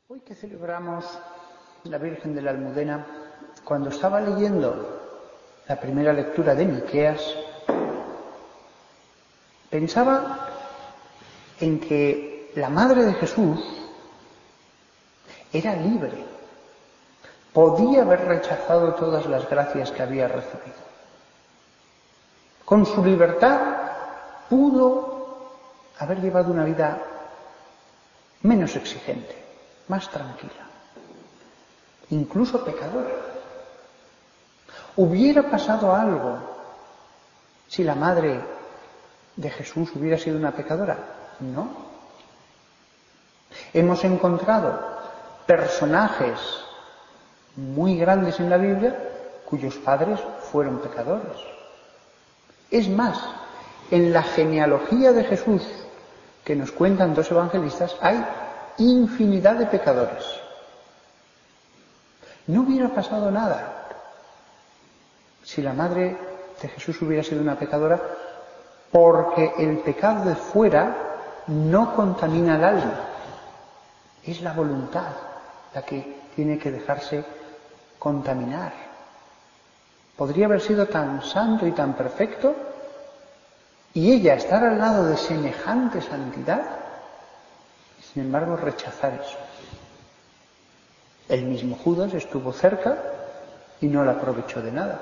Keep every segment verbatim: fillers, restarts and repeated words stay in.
Hoy que celebramos la Virgen de la Almudena, cuando estaba leyendo la primera lectura de Miqueas, pensaba en que la Madre de Jesús era libre, podía haber rechazado todas las gracias que había recibido. Con su libertad pudo haber llevado una vida menos exigente, más tranquila, incluso pecadora. ¿Hubiera pasado algo si la Madre de Jesús hubiera sido una pecadora? No. Hemos encontrado personajes muy grandes en la Biblia cuyos padres fueron pecadores. Es más, en la genealogía de Jesús que nos cuentan dos evangelistas hay infinidad de pecadores. No hubiera pasado nada si la Madre de Jesús hubiera sido una pecadora, porque el pecado de fuera no contamina el alma. Es la voluntad la que tiene que dejarse contaminar. Podría haber sido tan santo y tan perfecto y ella estar al lado de semejante santidad y sin embargo rechazar eso. El mismo Judas estuvo cerca y no la aprovechó de nada.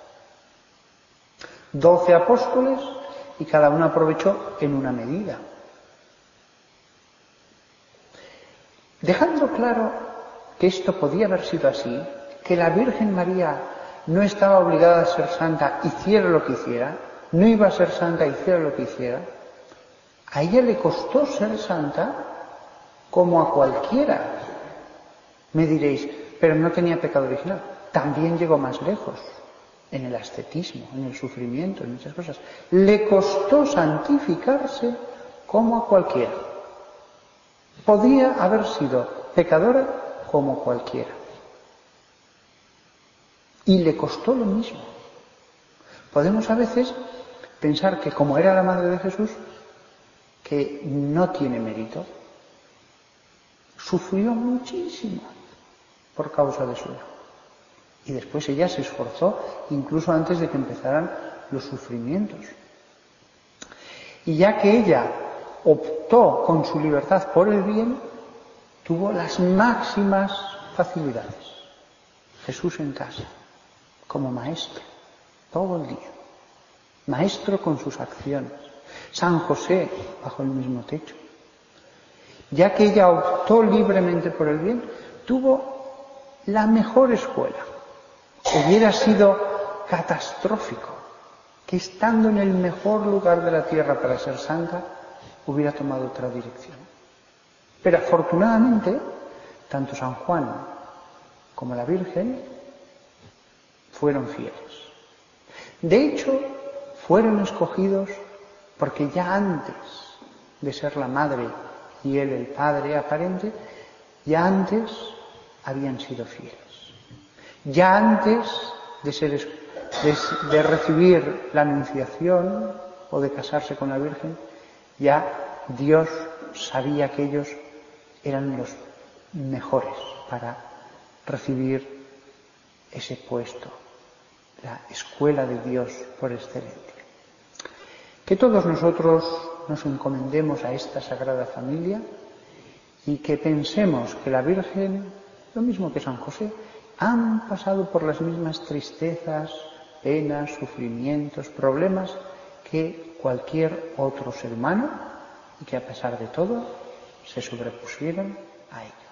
Doce apóstoles y cada uno aprovechó en una medida. Dejando claro que esto podía haber sido así, que la Virgen María no estaba obligada a ser santa, hiciera lo que hiciera, no iba a ser santa, hiciera lo que hiciera, a ella le costó ser santa como a cualquiera. Me diréis, pero no tenía pecado original. También llegó más lejos, en el ascetismo, en el sufrimiento, en muchas cosas. Le costó santificarse como a cualquiera. Podía haber sido pecadora como cualquiera. Y le costó lo mismo. Podemos a veces pensar que como era la Madre de Jesús, que no tiene mérito, sufrió muchísimo por causa de su hijo. Y después ella se esforzó, incluso antes de que empezaran los sufrimientos. Y ya que ella optó con su libertad por el bien, tuvo las máximas facilidades. Jesús en casa, como maestro, todo el día. Maestro con sus acciones. San José bajo el mismo techo. Ya que ella optó libremente por el bien, tuvo la mejor escuela. Hubiera sido catastrófico que estando en el mejor lugar de la tierra para ser santa, hubiera tomado otra dirección. Pero afortunadamente, tanto San Juan como la Virgen fueron fieles. De hecho, fueron escogidos porque ya antes de ser la madre y él el padre aparente, ya antes habían sido fieles. Ya antes de, ser, de, de recibir la anunciación o de casarse con la Virgen, ya Dios sabía que ellos eran los mejores para recibir ese puesto, la escuela de Dios por excelencia. Que todos nosotros nos encomendemos a esta Sagrada Familia y que pensemos que la Virgen, lo mismo que San José, han pasado por las mismas tristezas, penas, sufrimientos, problemas que cualquier otro ser humano y que a pesar de todo se sobrepusieron a ellos.